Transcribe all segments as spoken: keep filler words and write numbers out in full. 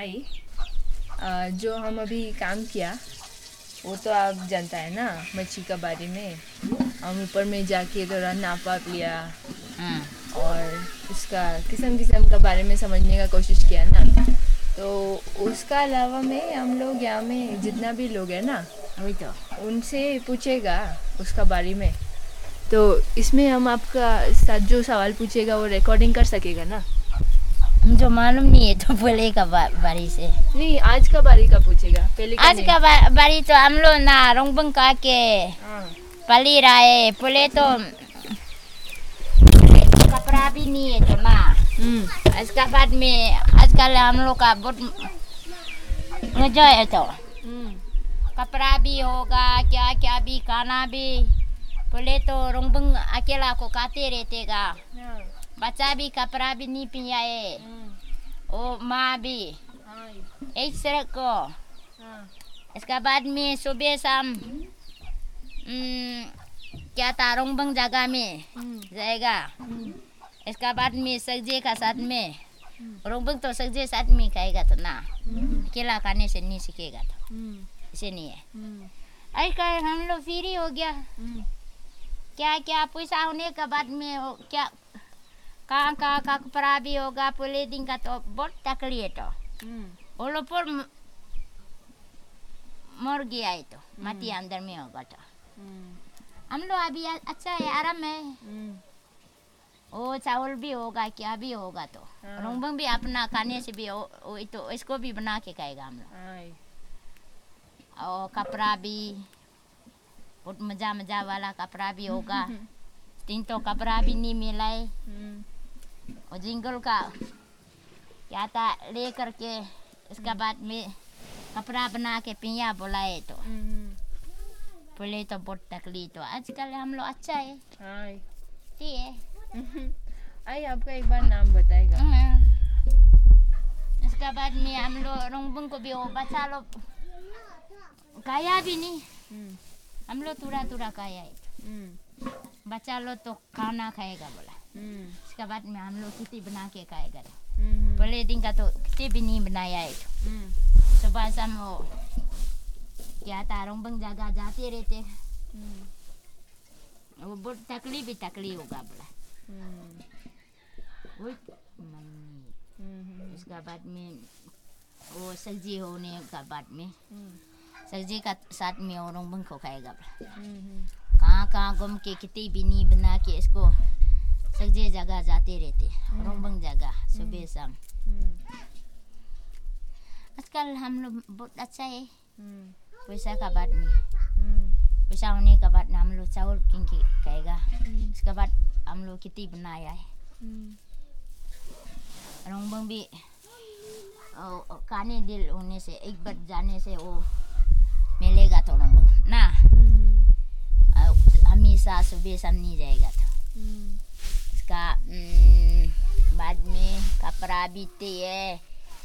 आई आ, जो हम अभी काम किया वो तो आप जानता है ना, मच्छी का बारे में। हम ऊपर में जाके थोड़ा नाप वाप लिया और उसका किस्म किस्म का बारे में समझने का कोशिश किया ना। तो उसका अलावा में हम लोग यहाँ में जितना भी लोग हैं ना, वही तो उनसे पूछेगा उसका बारे में। तो इसमें हम आपका साथ जो सवाल पूछेगा वो रिकॉर्डिंग कर सकेगा ना? मुझे मालूम नहीं है तो पहले का बा, बारी से नहीं, आज का बारी का पूछेगा, पहले का आज नहीं। का बा, बारी तो हम लोग ना रोंगबंग का के हाँ। पली रहे पहले तो कपड़ा भी नहीं है तो ना। हम्म। इसका बाद में आजकल हम लोग का बहुत मजा है तो कपड़ा भी होगा, क्या क्या भी खाना भी। पहले तो रोंगबंग अकेला को खाते रहते गा, बच्चा भी कपड़ा भी नहीं पियाए, ओ माँ भी एक सड़क को। इसका बाद में सुबह शाम क्या था रोंगबंग जगह में जाएगा। इसका बाद में सब्जी का साथ में रोंगबंग तो सब्जी साथ में खाएगा तो ना, अकेला खाने से नहीं सीखेगा तो इसे नहीं है। आजकल हम लोग फ्री हो गया, क्या क्या पैसा होने के बाद में हो क्या कहाँ कहाँ का कपड़ा भी होगा। पहले दिन का तो बहुत तकलीफ है तो वो लोग पर मर गया है तो माटी अंदर में होगा तो हम लोग अभी अच्छा है, आराम है। वो चावल भी होगा, क्या भी होगा तो रोंगबंग भी अपना खाने से भी ओ, ओ, तो इसको भी बना के खाएगा हम लोग। और कपड़ा भी बहुत मजा मजा वाला कपड़ा भी होगा। तीन तो कपड़ा भी नहीं मिला है। और जिंगल का क्या था ले करके इसका बाद में कपड़ा बना के पिया बुलाए तो पहले तो बहुत तकलीफ। तो आजकल हम लोग अच्छा है, ठीक है। आई आपका एक बार नाम बताएगा? इसका बाद में हम लोग रोंगबंग को भी वो बच्चा लोग खाया भी नहीं, हम लोग थोड़ा थोड़ा खाया है। बच्चा लोग तो खाना खाएगा बोला। इसके बाद में हम लोग खिचड़ी बना के खाएगा। पहले दिन का तो खिचड़ी भी नहीं बनाया है। सुबह शाम वो क्या था रोंगबंग जगह जाते रहते, वो बहुत तकलीफ भी तकलीफ होगा बोला। उसका बाद में वो सब्जी होने का बाद में सब्जी का साथ में वो रोंगबंग को खाएगा। कहाँ कहाँ घूम के कितनी भी नहीं बना के इसको सब्जी जगह जाते रहते रोंगबंग जगह सुबह शाम। आजकल हम लोग बहुत अच्छा है। पैसा का बाद में पैसा होने का बाद हम लोग चावल किन के खाएगा। इसके बाद हम लोग कितनी बनाया है। रोंगबंग भी खाने दिल होने से एक बार जाने से वो मिलेगा तो रोंगबंग ना, हमेशा सुबह शाम नहीं जाएगा तो इसका बाद में कपड़ा बीते है।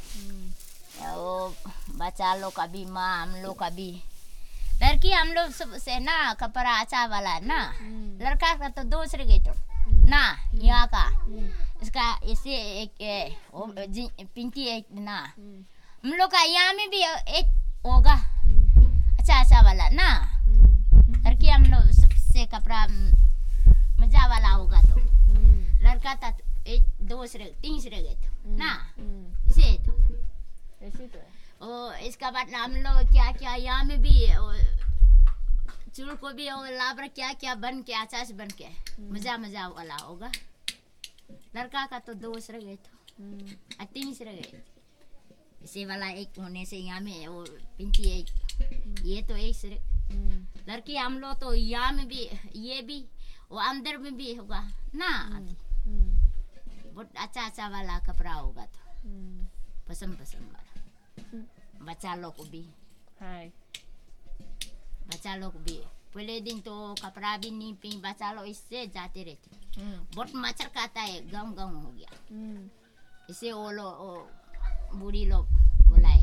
वो बच्चा लोग का भी, माँ हम लोग का भी। लड़की हम लोग से ना कपड़ा अच्छा वाला ना, लड़का का तो दूसरे गए तो ना यहाँ का इसका ऐसे एक वो पिंकी एक ना हम लोग का यहाँ में भी एक होगा अच्छा अच्छा वाला ना। लड़की हम लोग से कपड़ा मजा वाला होगा तो लड़का था एक दो से तीन से गए तो ना इसे तो ऐसे तो है। ओ इसका बाद हम लोग क्या क्या यहाँ में भी चूल को भी लाबर क्या क्या बन के अच्छा से बन के मजा मजा वाला होगा। लड़का का तो दो से गए तो तीन से गए इसे वाला एक होने से यहाँ में वो पिंकी एक ये तो एक से लड़की हम लोग तो यहाँ में भी ये भी वो अंदर में भी होगा ना। बहुत अच्छा अच्छा वाला कपड़ा होगा तो पसंद पसंद वाला। बच्चा लोग को भी बच्चा लोग भी पहले दिन तो कपड़ा भी नहीं पी, बच्चा लोग इससे जाते रहते। बहुत मच्छर खाता है, गाँव गाँव हो गया। इसे वो लोग बूढ़ी लोग बुलाए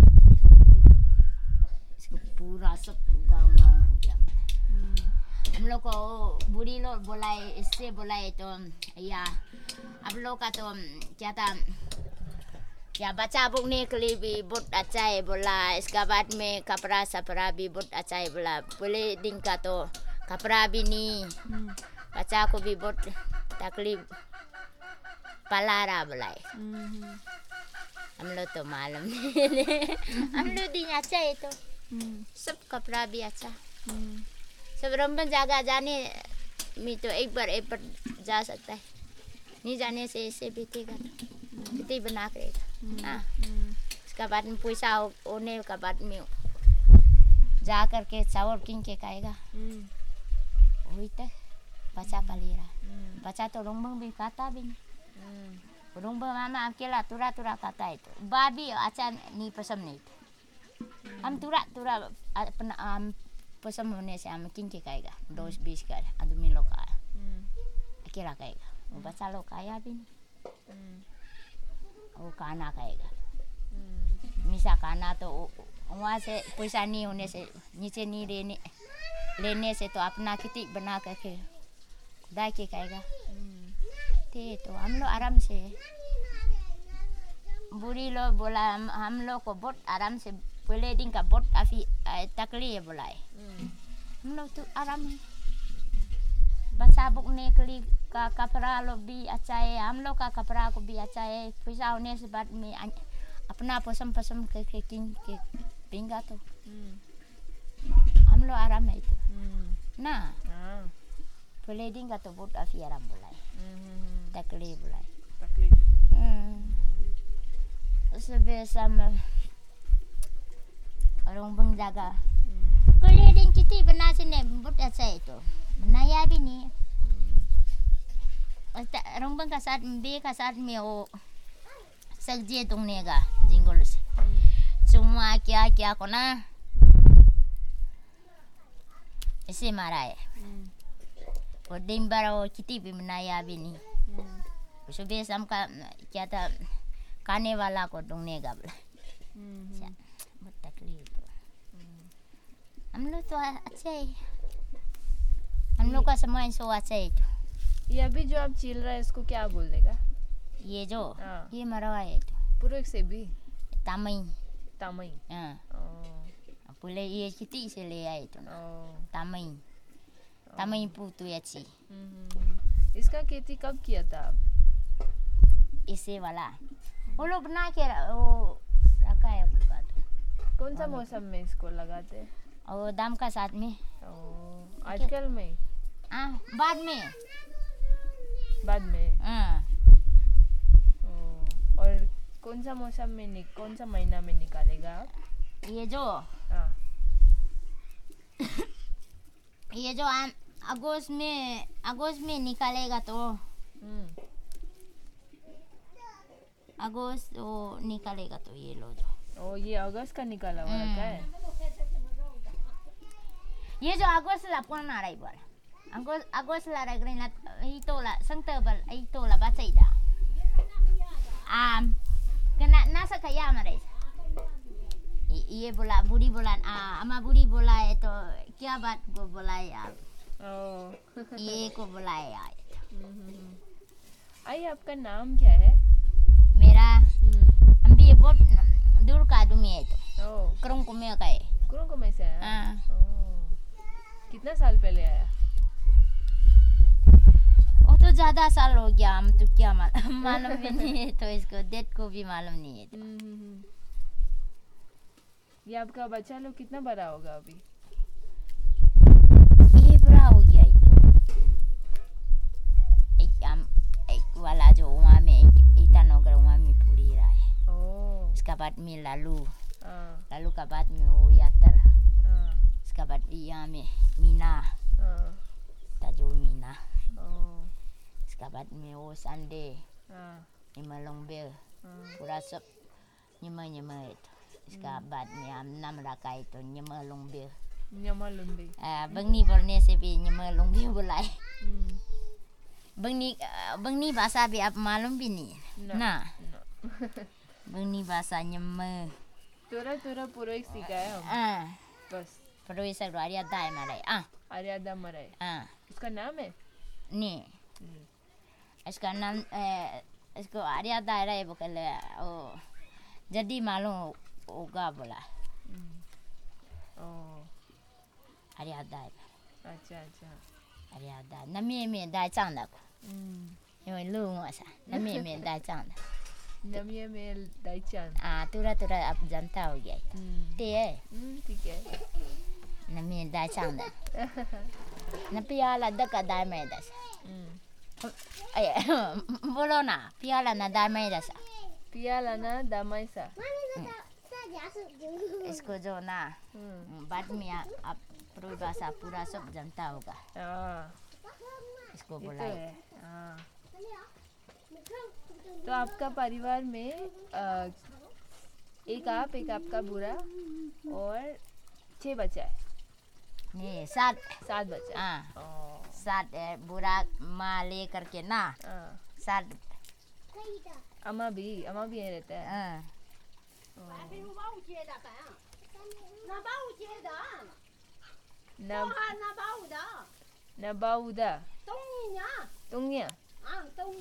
पूरा सब गाँव गाँव हो गया। हम लोग को बुरी लोग बुलाए इससे बुलाए तो या आप लोग का तो क्या था या बच्चा बुकने के लिए भी बहुत अच्छा है बोला इसका बाद में कपड़ा सपड़ा भी बहुत अच्छा है बोला पहले दिन का तो कपड़ा भी नहीं बच्चा को भी बहुत तकलीफ पला रहा बोला हम लोग तो मालूम नहीं हम लोग दिन अच्छा है तो सब कपड़ा भी अच्छा सब रंबन जगह जाने में तो एक बार एक बार जा सकता है नहीं जाने से ऐसे बीतेगा तो बीते बना करेगा हाँ उसका बाद में पैसा होने का बाद में जा करके चावल किन के खाएगा वही तक बच्चा पाली रहा बच्चा तो रंबन भी खाता भी नहीं रंबन मामा अकेला तुरा तुरा खाता है तो बा भी अच्छा नहीं पसंद नहीं हम तुरा तुरा अपना हम पसंद होने से हम किन के खाएगा दस बीस का आदमी लोग का अकेला खाएगा वो बच्चा लोग खाया भी नहीं वो खाना खाएगा मिसा खाना तो वहाँ से पैसा नहीं होने से नीचे नहीं लेने लेने से तो अपना खेती बना करके खुदा के खाएगा थे तो हम लोग आराम से बुरी लोग बोला हम, हम लोग को बहुत आराम से पहले दिन का बहुत अभी तकलीफ बुलाए हम लोग तो आराम है बच्चा बुकने के लिए का कपड़ा लोग भी अच्छा है हम लोग का कपड़ा को भी अच्छा है पैसा होने से बाद में अपना पसंद पसंद करके किन के पिंगा तो हम लोग आराम है तो ना पहले दिन का तो बहुत अभी आराम बुलाए तकलीफ बुलाए तकलीफ सुबह शाम रोंबंग जागा पहले दिन कितनी बना से ने बहुत अच्छा है तो बनाया भी नहीं रोंबंग का साथ बे का साथ में वो सब्जी तुमने का जिंगल से चुम्मा क्या क्या को ना ऐसे मारा है वो दिन भर वो कितनी भी बनाया भी नहीं सुबह शाम का क्या था खाने वाला को ढूंढने का बोला बहुत तकलीफ हम लोग तो अच्छे है हम लोग का समय सो अच्छा है तो ये अभी जो आप चिल रहा है इसको क्या बोल देगा ये जो हाँ। ये मरवा है तो पुरुष से भी तमई तमई हाँ पुले ये कितनी से ले आए तो तमई तमई पुतु अच्छी इसका खेती कब किया था आप इसे वाला वो लोग बना के वो रखा है उसका तो कौन सा मौसम में इसको लगाते हैं और दाम का साथ में आजकल में हाँ बाद में बाद में हाँ और कौन सा मौसम में नि, कौन सा महीना में निकालेगा आप ये जो हाँ ये जो अगस्त में अगस्त में निकालेगा तो अगस्त वो निकालेगा तो ये लो जो ओ ये अगस्त का निकाला हुआ रखा है ये जो अगस्त ला पुना रही बार अगस्त अगस्त ला रही ग्रीन ला itu la September itu la baca ida am kena nasa kaya marai ये बोला बुढ़ी बोला आ अम्मा बुढ़ी बोला है तो क्या बात को बोला यार ये को बोला है यार आई आपका नाम क्या है मेरा हम भी बहुत दूर का आदमी है तो करुंग को में का है करुंग को में से है हाँ कितना साल पहले आया वो तो ज्यादा साल हो गया हम तो क्या मालूम भी नहीं है तो इसको डेट को भी मालूम नहीं है तो ये आपका बच्चा लोग कितना बड़ा होगा अभी ये बड़ा हो गया एक हम एक वाला जो वहाँ में एक ईटानगर वहाँ में पूरी रहा है ओह इसका बाद में लालू हाँ लालू का बाद में वो यातर हाँ इसका बाद यहाँ में मीना हाँ ताजो मीना ओह इसका बाद में वो संडे हाँ निमलोंगबे पूरा सब निम निम इसका बाद में हम नाम रखा है तो निमलोंगबे निमलोंगबे बंगनी बोलने से भी निमलोंगबे बुलाए बंगनी बंगनी भाषा भी आप मालूम भी नहीं है ना बंगनी भाषा निम थोड़ा थोड़ा पूरा सीखा है हम हाँ बस Pero isa ruaria dai marai ah आर्यादा मराई। हाँ इसका नाम है? नहीं इसका नाम ए, इसको आर्यादा है वो कहले ओ जदी मालूम होगा बोला ओ आर्यादा है अच्छा अच्छा आर्यादा नमी में दाई चांदा को ये लूँ ऐसा नमी में दाई चांदा नमी में दाई चांद हाँ तुरा तुरा अब जनता हो गया ठीक है ठीक है नमी दाई चांदा न पियाला दका दाई में दस अये बोलो ना पियाला ना दाई में दस पियाला ना दामाई सा इसको जो ना बाद में आप परिभाषा पूरा सब जनता होगा इसको बुलाए। तो आपका परिवार में आ, एक आप एक आपका बुरा और छह बच्चा है? नहीं सात सात बच्चा। हाँ सात है बुरा माँ ले करके ना सात अम्मा भी अम्मा भी यहीं रहता है। Nabauda. Tungnya. Tungnya. Ah, tung.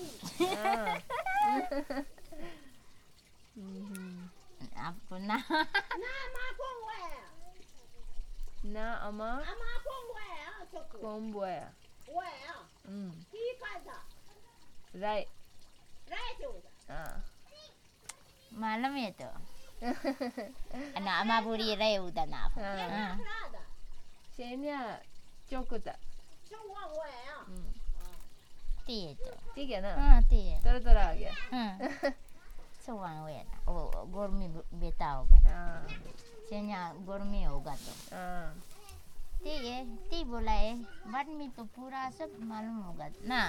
Apa na? Na ma kongwe. Na ama Ama kongwe ah choku. Komboya. We ah. Hmm. Ki kada. Right. Right tu. Ah. Malam itu. Anak ama buri rai udah naf. हाँ शेनिया चौकुता Chongwa we ah. Ti itu. ठीक है ना? हाँ ti. थोड़ा थोड़ा आ गया। Sewang we na. Oh gormi beta hoga. हाँ Senya gormi होगा तो. हाँ ती है ती बोला है बाद में तो पूरा सब मालूम होगा ना।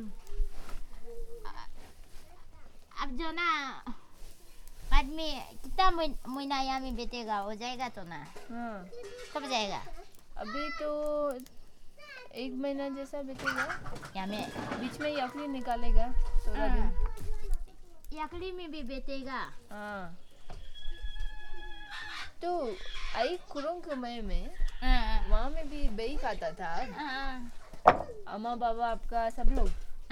अब जो ना बाद में कितना महीना यहाँ में बीतेगा हो जाएगा तो ना। हाँ कब जाएगा? अभी तो एक महीना जैसा बीतेगा। यहाँ में बीच में यकली निकालेगा सोलह दिन। यकली में भी बीतेगा। हाँ तो आई कुरुंग कुमे में वहाँ में भी बेई खाता था। अम्मा बाबा आपका सब लोग?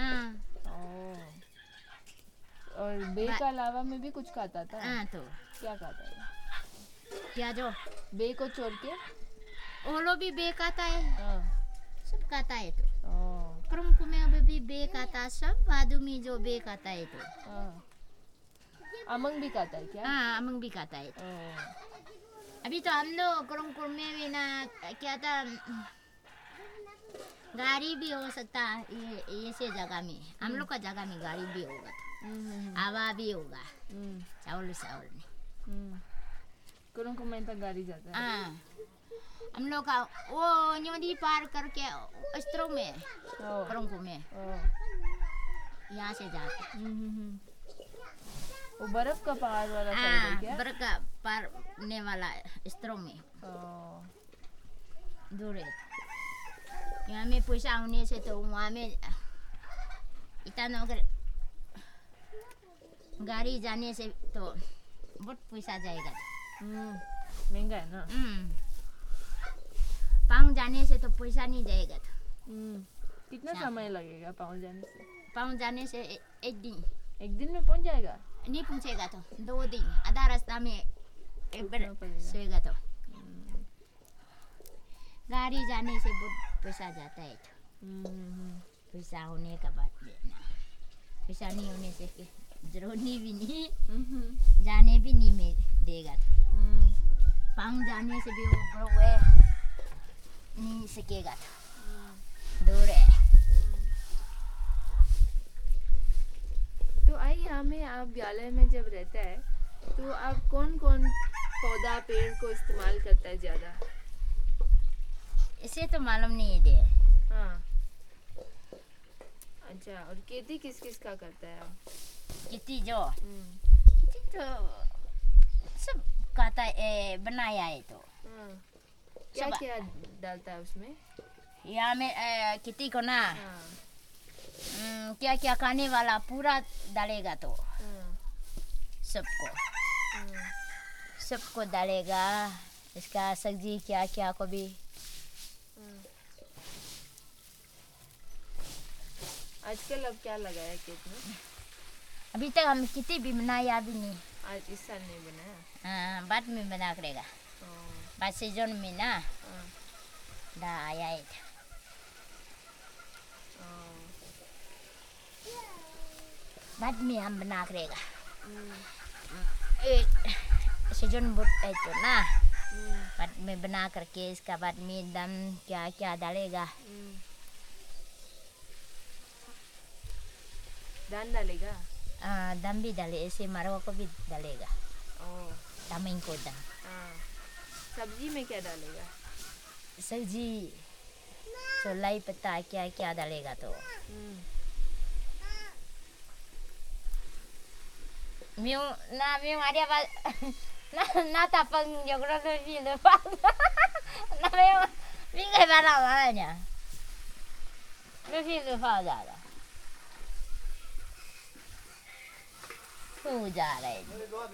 और बे का अलावा में भी कुछ खाता था? हाँ तो क्या खाता था? क्या जो बे को छोड़ के? वो लोग भी बे खाता है। हाँ सब खाता है तो। ओ क्रम में अभी भी बे खाता सब आदमी जो बे खाता है तो। हाँ अमंग भी खाता है क्या? हाँ अमंग भी खाता है। अभी तो हम लोग क्रम में भी ना क्या था गाड़ी भी हो सकता है ये ये से जगह में हम लोग का जगह में गाड़ी भी होगा हवा भी होगा चावल चावल में कुरुंग कुमे तक गाड़ी जाता है। हाँ हम लोग का वो नदी पार करके अस्त्रों में क्रम में यहाँ से जाते वो बर्फ का पहाड़ वाला साइड है क्या? बर्फ का पारने वाला स्त्रों में दूर है। यहाँ में पैसा होने से तो वहाँ में इतना अगर गाड़ी जाने से तो बहुत पैसा जाएगा। महंगा है ना? पाँव जाने से तो पैसा नहीं जाएगा। कितना समय लगेगा पाँव जाने से? पाँव जाने से ए, एक दिन एक दिन में पहुंच जाएगा? नहीं पहुंचेगा तो दो दिन आधा रास्ता में एक बार सोएगा तो गाड़ी जाने से बहुत पैसा जाता है तो पैसा होने का बात लेना पैसा नहीं होने से जरूरी भी नहीं जाने भी नहीं में देगा तो पाँव जाने से भी वो वे नहीं सकेगा तो दूर है। तो आई यहाँ में आप विद्यालय में जब रहता है तो आप कौन कौन पौधा पेड़ को इस्तेमाल करता है ज्यादा? इसे तो मालूम नहीं दे। हाँ अच्छा और खेती किस किस का करता है आप? खेती जो खेती तो सब खाता है बनाया है तो क्या क्या डालता है उसमें? यहाँ में खेती को ना क्या क्या खाने वाला पूरा डालेगा तो सबको सबको डालेगा। इसका सब्जी क्या क्या को भी आजकल अब क्या लगाया खेत में? अभी तक हम कितनी भी बनाया भी नहीं। आज इस साल नहीं बनाया? हाँ, बाद में बना करेगा। हाँ, बाद सीजन में ना हाँ, दा आया है। हाँ, बाद में हम बना करेगा। हम्म, एक सीजन बुट है तो ना हम्म, बाद में बना करके इसका बाद में दम क्या क्या डालेगा। हम्म। दान डालेगा? आ, दम भी डाले, ऐसे मरवा को भी डालेगा। ओह, दमिंग को दम। हाँ। सब्जी में क्या डालेगा? सब्जी छोलाई पत्ता क्या क्या डालेगा तो हम्म, म्यू ना म्यू आर्या बा ना ना tapang jogro to filo pa na म्यू भी कई बार आवा है ना मैं फील पा जा रहा हो जा रहा है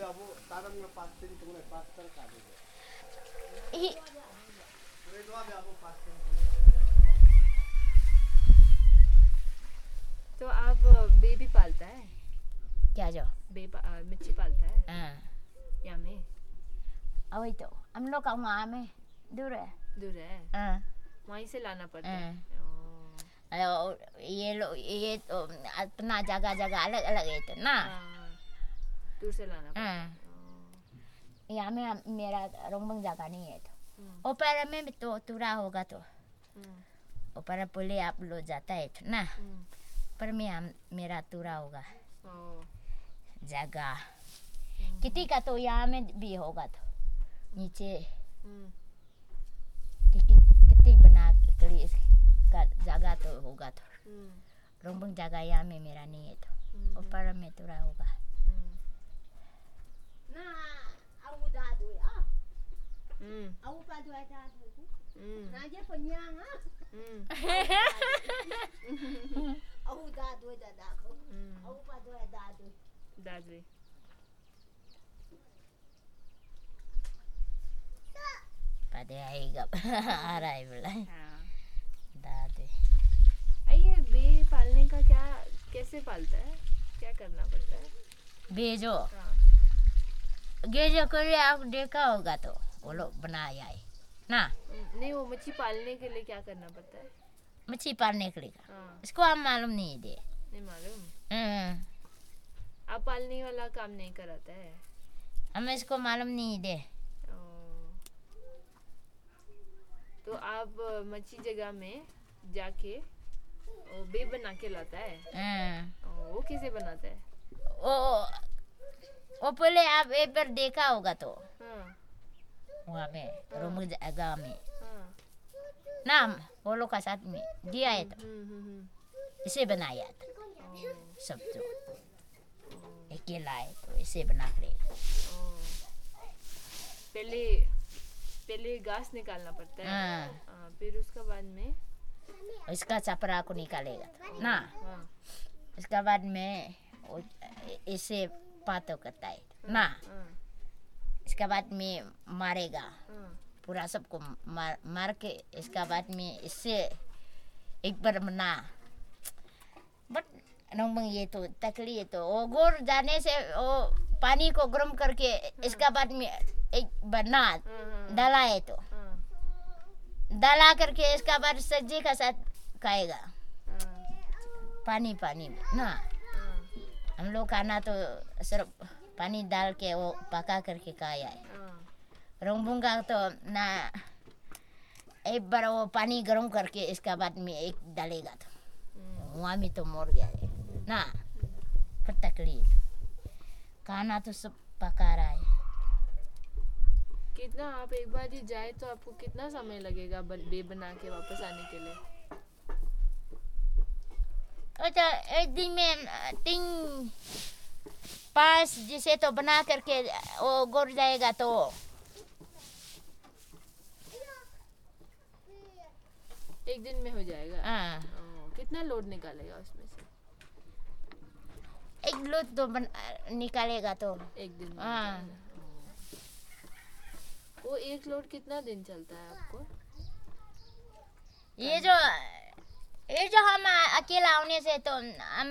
ही तो आप बेबी पालता है? क्या जो बे पा, आ, मिर्ची पालता है हाँ यहाँ में? वही तो हम लोग का वहाँ में दूर है दूर है, हाँ वहीं से लाना पड़ता है। हाँ। ओह, और ये लोग ये तो अपना जगह जगह अलग अलग है तो ना हाँ, दूर से लाना पड़ता है। हाँ ओह, यहाँ में मेरा रोंगबंग जगह नहीं है तो हम्म, ऊपर में भी तो तुरा होगा तो हम्म, ऊपर पुले आप लोग जाता है तो ना हम्म, पर में हम मेरा तुरा होगा ओह, जगह हम्म, कितनी का तो यहाँ में भी होगा तो नीचे हम्म, कितनी कितनी बना करी इसका जगह तो होगा तो हम्म, रोंगबंग जगह यहाँ में मेरा नहीं है तो हम्म, ऊपर में तुरा होगा हम्म, Na au da du ah. हम्म, Au pa du da du. हम्म, Na je penyang ah. हम्म, Au da du da da ko. हम्म, Au pa du da du. Dadri. पदे आएगा आ रहा है बोला हाँ, दादे ये बे पालने का क्या कैसे पालता है? क्या करना पड़ता है? भेजो हाँ, गेजो करे आप देखा होगा तो वो लोग बनाया है ना हम्म, नहीं वो मच्छी पालने के लिए क्या करना पड़ता है? मच्छी पालने के लिए हाँ, इसको हम मालूम नहीं दे नहीं मालूम। हम्म, आप पालने वाला काम नहीं कराता है? हमें इसको मालूम नहीं दे ओह, तो आप अ, मच्छी जगह में जाके वो बे बना के लाता है? हम्म, ओह, वो कैसे बनाता है? वो वो पहले आप एक बार देखा होगा तो हाँ, वहाँ में रूम जगह में हाँ, नाम वो लोग का साथ में दिया है तो हम्म, हम्म, हम्म, इसे बनाया था ओह, सब तो अकेला है तो इसे बना के ओह। पहले पहले घास निकालना पड़ता है। हाँ हाँ, फिर उसके बाद में इसका चपरा को निकालेगा तो ना हाँ, इसके बाद में वो इसे पातो करता है ना हाँ, इसके बाद में मारेगा हाँ, पूरा सबको मार मार के इसका बाद में इससे एक बार बना बट नोंबंग ये तो तकली है तो वो गोर जाने से वो पानी को गर्म करके इसका बाद में एक बना हाँ, हाँ, डाला है तो हाँ, डाला करके इसका बाद सब्जी का साथ खाएगा हाँ, पानी पानी में ना हाँ, हम लोग खाना तो सिर्फ पानी डाल के वो पका करके खाया है हाँ, रोंगबुंग का तो ना एक बार वो पानी गर्म करके इसका बाद में एक डालेगा तो हम्म, वहाँ में तो मर गया है ना पर तकलीफ खाना तो सब पका रहा है कितना आप एक बार ही जाए तो आपको कितना समय लगेगा बन- बे बना के वापस आने के लिए? अच्छा एक दिन में तीन पाँच जिसे तो बना करके वो गोर जाएगा तो एक दिन में हो जाएगा? हाँ ओह, कितना लोड निकालेगा उसमें से? एक लोट तो बन, निकालेगा तो एक दिन में हो हाँ। जाएगा। ओह। वो एक लोड कितना दिन चलता है आपको? ये जो ये जो हम अकेला होने से तो हम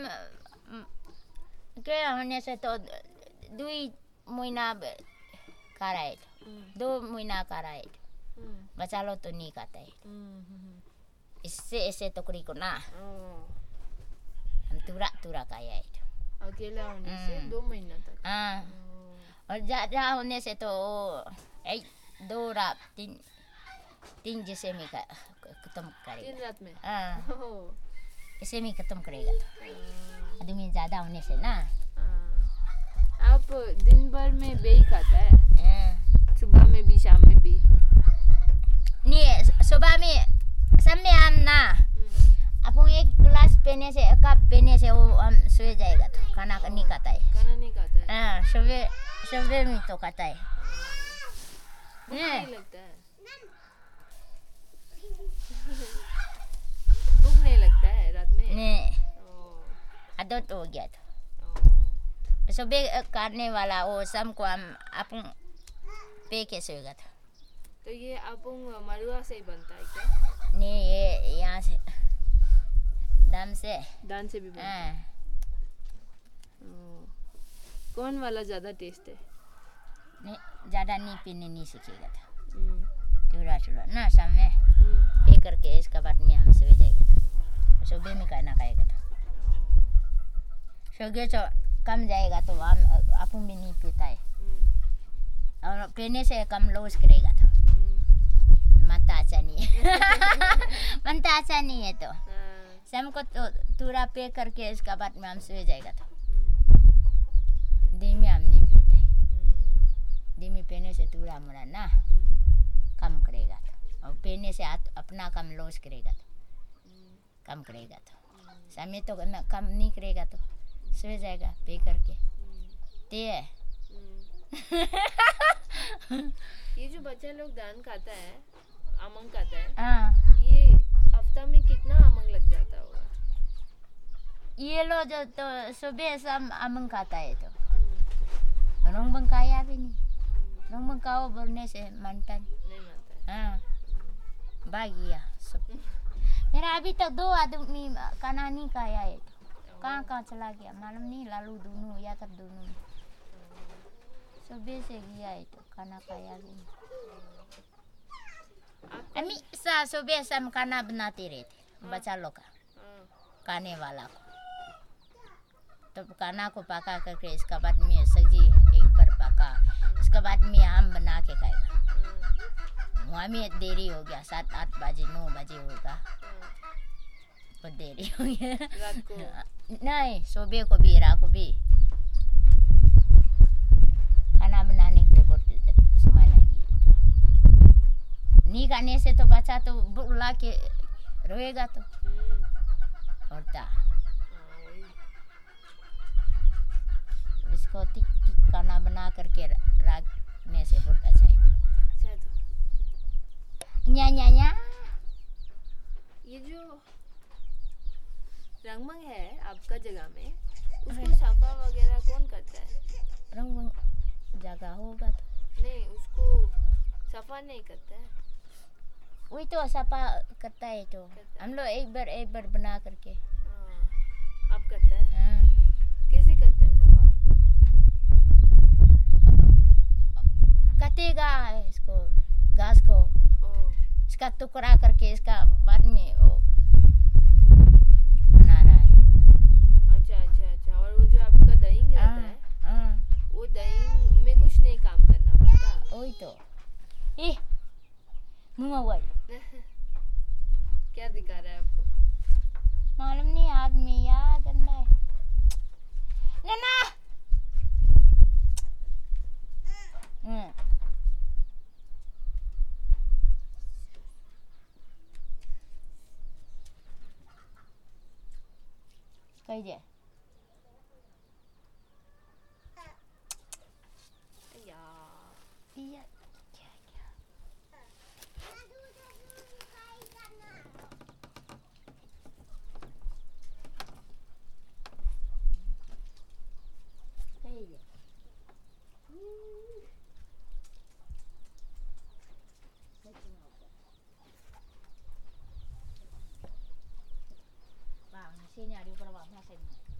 अकेला होने से तो दुई महीना कराए दो महीना कराए बच्चा लोग तो नहीं खाता है इससे ऐसे टुकड़ी को ना हम तुरा तुरा खाया है अकेला होने से दो महीना तक हाँ और ज़्यादा होने से तो एक दो रात तीन तीन जैसे में खत्म करेगा तीन रात में हाँ ओह, ऐसे में खत्म करेगा तो आदमी ज़्यादा होने से ना हाँ। आप दिन भर में बेई खाता है हाँ। सुबह में भी शाम में भी नहीं सुबह में सब में हम ना अपन एक गिलास पीने से कप पीने से वो हम सो जाएगा तो खाना नहीं खाता है खाना नहीं खाता है हाँ सुबह सुबह में तो खाता है भूख हाँ। नहीं लगता है भूख नहीं लगता है रात में नहीं ओह, आदत हो गया था ओह। सुबह करने वाला वो शाम को हम अपन पे के सोएगा था तो ये अपुंग मरुआ से ही बनता है क्या नहीं ये यहाँ से दाम से दान से भी बनता है हाँ ओह। कौन वाला ज्यादा टेस्ट है नहीं ज़्यादा नहीं पीने नहीं सीखेगा था हम्म, चूड़ा चूड़ा ना शाम में हम्म, पे करके इसका बाद में हम सो जाएगा था सुबह में खाना खाएगा था सुबह तो कम जाएगा तो हम अपन भी नहीं पीता है हम्म, और पीने से कम लॉस करेगा था हम्म, मन तो अच्छा नहीं है मन तो अच्छा नहीं है तो हाँ, शाम को तो पूरा पे करके इसका बाद में हम सो जाएगा था हम्म, दिन में हम नहीं पीते हम्म, दिन में पीने से पूरा मुड़ा ना हम्म, कम करेगा था और पीने से आत- अपना कम लॉस करेगा था हम्म, कम करेगा तो समय तो न- कम नहीं करेगा तो सो जाएगा पे करके ते है हम्म। ये जो बच्चा लोग दान खाता है अमंग खाता है हाँ ये हफ्ता में कितना अमंग लग जाता होगा ये लो जो तो सुबह सब अमंग खाता है तो हम्म, रोंग बंग खाया भी नहीं हम्म, रोंग बंग खाओ बोलने से मानता नहीं नहीं मानता है हाँ भाग गया सब मेरा अभी तक दो आदमी खाना नहीं खाया है तो कहाँ कहाँ चला गया मालूम नहीं लालू दोनों या कर दोनों सुबह से गया है तो खाना खाया भी नहीं आपको अम्मी सा सुबह से हम खाना बनाते रहते बच्चा लोग का हाँ, खाने वाला को तो खाना को पका करके इसका बाद में सब्जी एक बार पका उसके बाद में हम बना के खाएगा हाँ, वहाँ में देरी हो गया सात आठ बजे नौ बजे होगा हाँ, तो देरी हो गया रात को नहीं सुबह को भी रात को भी खाना बनाने के लिए बहुत समय लगी नहीं खाने से तो बच्चा तो बुला के रोएगा तो हम्म, होता हाँ, वही। इसको टिक टिक खाना बना करके रखने से बहुत अच्छा है अच्छा तो न्या न्या न्या ये जो रंगमंग है आपका जगह में उसको सफा वगैरह कौन करता है रंग जगह होगा तो नहीं उसको सफा नहीं करता है वही तो सफा करता है तो करता है। हम लोग एक बार एक बार बना करके हाँ, आप करता है हाँ, कैसे करता है सफा काटेगा इसको घास को ओह, इसका टुकड़ा करके इसका बाद में वो बना रहा है अच्छा अच्छा अच्छा और वो जो आपका दहींग रहता हाँ, है हाँ, वो दहींग में कुछ नहीं काम करना पड़ता वही तो ए मुँह हुआ क्या दिखा रहा है आपको मालूम नहीं आदमी यार गंदा है नन्ना हम्म कही जाए यार या क्या क्या कही जाए वाह masih nyari berapa masih.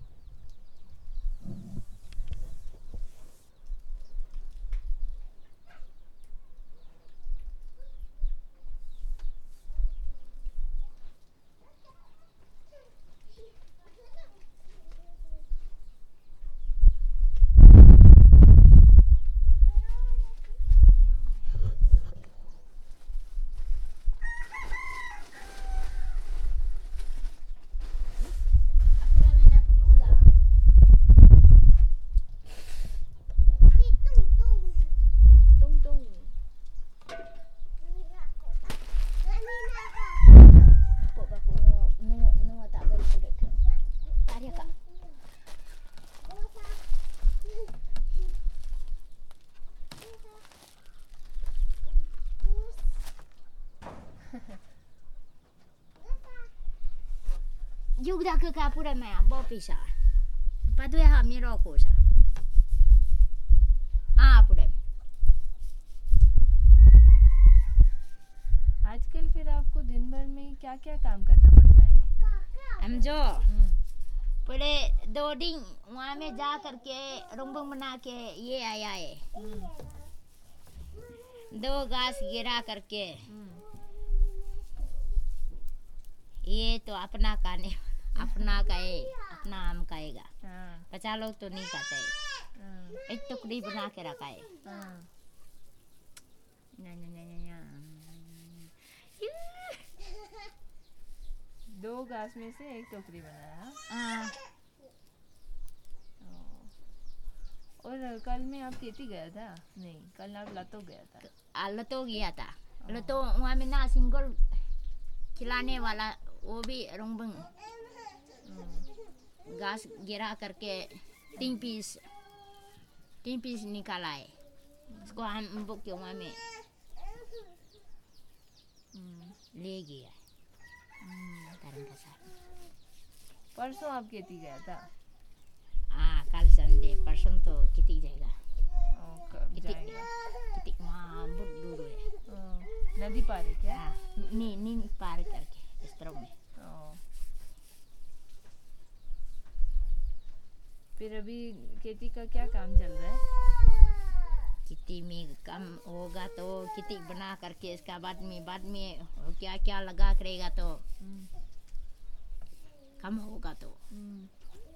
tung tung Kok aku nu nu nu tak boleh kudet. Tadi kak. Juga ke kapura mea bopisa. Patu ya miro kosa. Ah pura. आजकल फिर आपको दिन भर में क्या क्या काम करना पड़ता है? हम जो हम्म, पहले दो दिन वहाँ में जा करके रुम्बुम बना के ये आया है हम्म, दो घास गिरा करके हम्म, ये तो अपना खाने अपना खाए अपना आम खाएगा हाँ, पचास लोग तो नहीं खाते हाँ, एक टुकड़ी बना के रखा है हाँ, न्या, न्या, न्या, न्या, न्या। दो घास में से एक टोकरी बनाया। हाँ, ओ। और कल में आप खेती गया था? नहीं, कल आप लतो गया था। आ, लतो गया था लतो वहाँ में ना सिंगल खिलाने वाला वो भी रुम्बुम हम्म, घास गिरा करके तीन पीस तीन पीस निकाला है उसको हम बुक के वहाँ में हम्म, ले गया तरंग का साथ परसों आप खेती गया था? हाँ कल संडे परसों तो कितनी जाएगा ओ, कब कितनी जाएगा? कितनी वहाँ बहुत दूर है ओ, नदी पार है क्या? हाँ नी नी पार करके इस तरह में ओ। फिर अभी खेती का क्या काम चल रहा है? कितनी में कम होगा तो कितनी बना करके इसका बाद में बाद में क्या क्या लगा करेगा तो हम्म, कम होगा तो हम्म।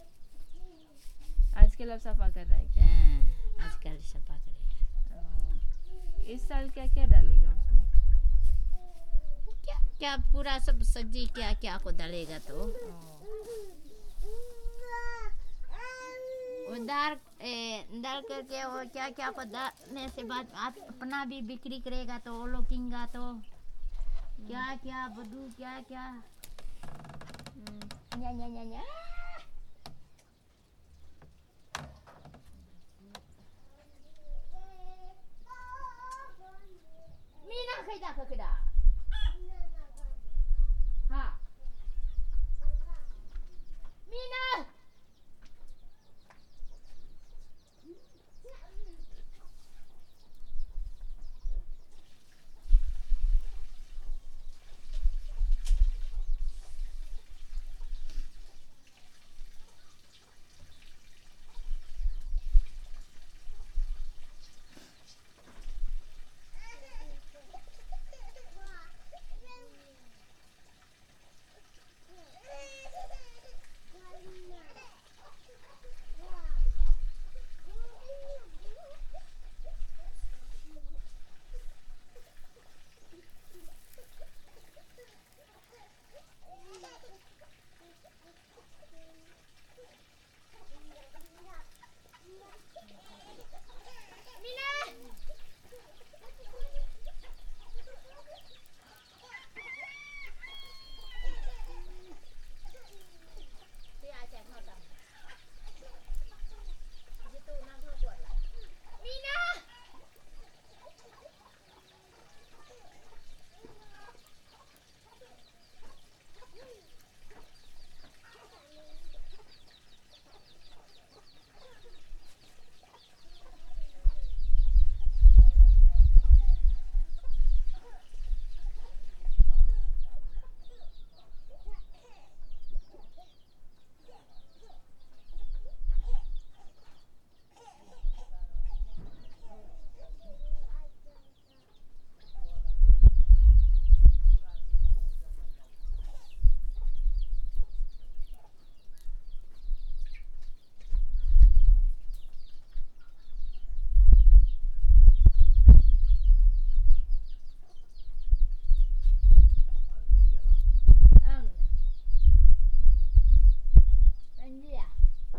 आजकल आप सफा कर रहा है क्या? हाँ, आजकल सफा करेगा ओ, इस साल क्या क्या डालेगा उसमें? क्या क्या पूरा सब सब्जी क्या क्या को डालेगा तो ओ, वो दाल ए, डाल करके वो क्या क्या को डालने से बाद आप अपना भी बिक्री करेगा तो वो लोग किंगा तो क्या क्या बदू क्या क्या हम्म, न्या न्या न्या न्या मीना खैदा खकड़ा हाँ मीना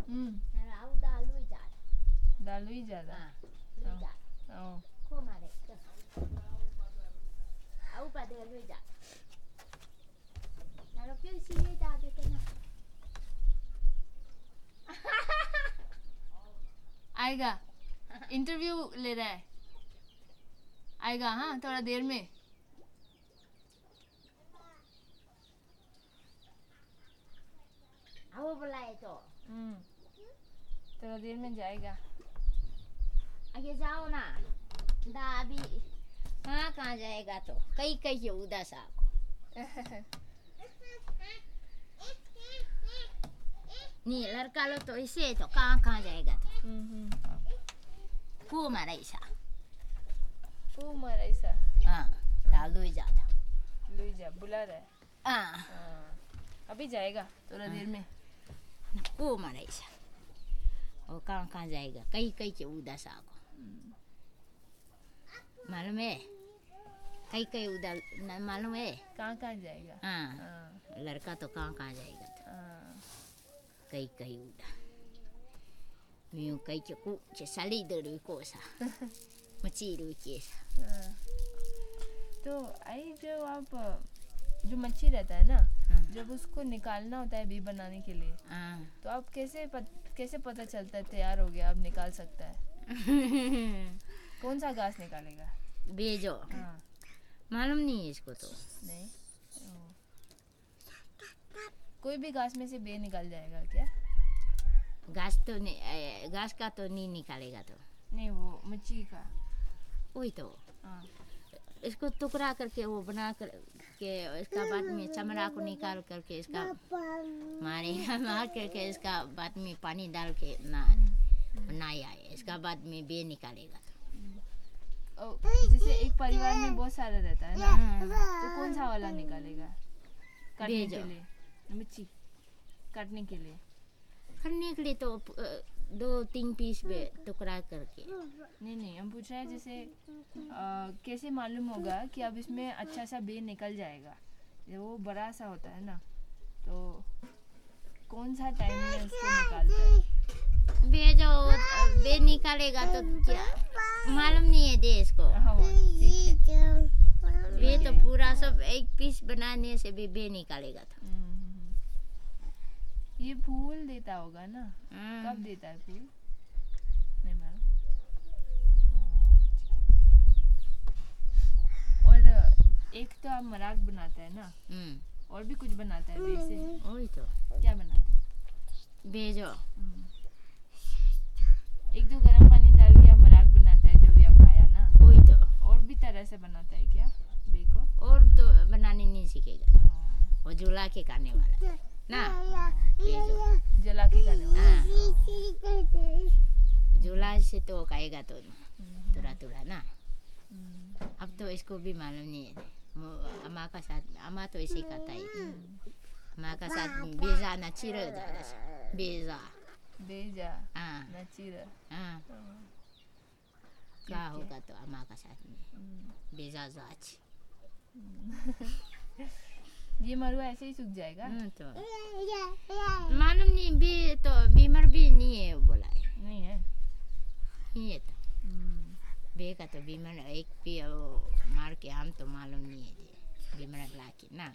हम्म आउ दालु जा दालू ही ज्यादा हां लुई जा ओ खो मारे आउ पादे लुई जा नालो के सीए जा देते ना आएगा इंटरव्यू ले रहा है आएगा हाँ थोड़ा देर में आओ बुलाए तो हम्म थोड़ा देर में जाएगा आगे जाओ ना दा अभी हाँ कहाँ जाएगा तो कई कई उदास आपको नहीं लड़का लो तो इसे तो कहाँ कहाँ जाएगा तो हम्म को मारा ऐसा वो मर ऐसा हाँ डालू ही जाता लुई जा बुला रहा है हाँ हाँ अभी जाएगा थोड़ा देर में को मारा ऐसा वो कहाँ कहाँ जाएगा कई कई के उदास आपको मालूम है कई कई उदास मालूम है कहाँ कहाँ जाएगा हाँ हाँ लड़का तो कहाँ कहाँ जाएगा तो हाँ कई कई उदा मियो कई के को चे साली दरू को सा मची रू के सा हाँ। तो आई जो आप जो मच्छी रहता है ना हाँ। जब उसको निकालना होता है बी बनाने के लिए हाँ तो आप कैसे पत, कैसे पता चलता है तैयार हो गया अब निकाल सकता है कौन सा घास निकालेगा भेजो हाँ मालूम नहीं है इसको तो नहीं ओ। कोई भी घास में से बे निकल जाएगा क्या घास तो नहीं घास का तो नहीं निकालेगा तो नहीं वो मच्छी का वही तो हाँ इसको टुकड़ा करके वो बना कर के इसका बाद में चमड़ा को निकाल करके इसका मारेगा मार करके इसका बाद में पानी डाल के ना बनाया है इसका बाद में बे निकालेगा ओ, जैसे एक परिवार में बहुत सारा रहता है ना तो कौन सा वाला निकालेगा काटने भेजो। के लिए मच्छी काटने के लिए करने के लिए तो अ, दो तीन पीस में टुकड़ा करके नहीं नहीं हम पूछ रहे हैं जैसे आ, कैसे मालूम होगा कि अब इसमें अच्छा सा बे निकल जाएगा ये वो बड़ा सा होता है ना तो कौन सा टाइम में उसको निकालता है भेजो बे निकालेगा तो क्या मालूम नहीं है दे इसको हाँ ठीक है बे तो पूरा सब एक पीस बनाने से भी बे निकालेगा तो हम्म, हम्म, हम्म। ये फूल देता होगा ना हम्म। कब देता है फूल नहीं मालूम ओ, ठीक है। और एक तो आप मराक बनाते हैं ना हम्म और भी कुछ बनाता है वैसे वही तो क्या बनाते हैं भेजो हम्म। एक दो गरम पानी डाल के आप मराक बनाता है जो भी आप खाया ना वही तो और भी तरह से बनाता है क्या बेको और तो बनाने नहीं सीखेगा वो झूला के खाने वाला ना भेजो जला के खाने वाला हाँ झूला से तो खाएगा तो थोड़ा थोड़ा ना हम्म, अब तो इसको भी मालूम नहीं है वो अम्मा का साथ अम्मा तो ऐसे खाता है अम्मा का साथ बेजा ना चिर बेजा बेजा हाँ नचीरा हाँ क्या होगा तो अम्मा का साथ में बेजा जाच ये मरुआ ऐसे ही सूख जाएगा हम्म, तो मालूम नहीं बे तो बीमार भी नहीं है वो बोला है नहीं है नहीं है तो हम्म, बे का तो बीमार एक भी वो मार के हम तो मालूम नहीं है बीमार ला के ना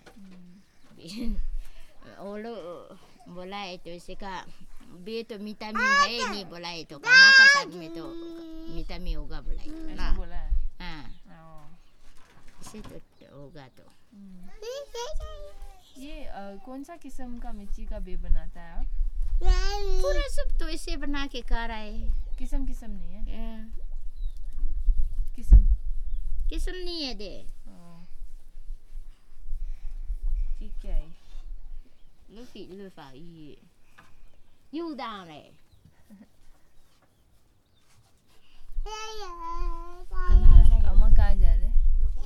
वो लोग बोला है तो इसे का बे तो विटामिन है नहीं बोला है तो खाना का साथ में तो विटामिन होगा बोला है तो ऐसा ना बोला है हाँ ओ, इसे तो होगा तो हम्म। ये अ, कौन सा किस्म का मिर्ची का बे बनाता है आप पूरा सब तो ऐसे बना के खा रहा है किस्म किस्म नहीं है हाँ, किस्म किस्म नहीं है दे ओ, ठीक है लुफी लुफा ये यू डाउन है अम्मा कहाँ जा रहे हैं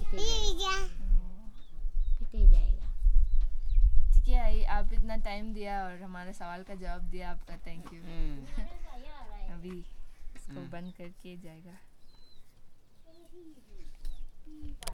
कितने जाएगा ठीक है आई आप इतना टाइम दिया और हमारे सवाल का जवाब दिया आपका थैंक यू हम्म अभी इसको बंद करके जाएगा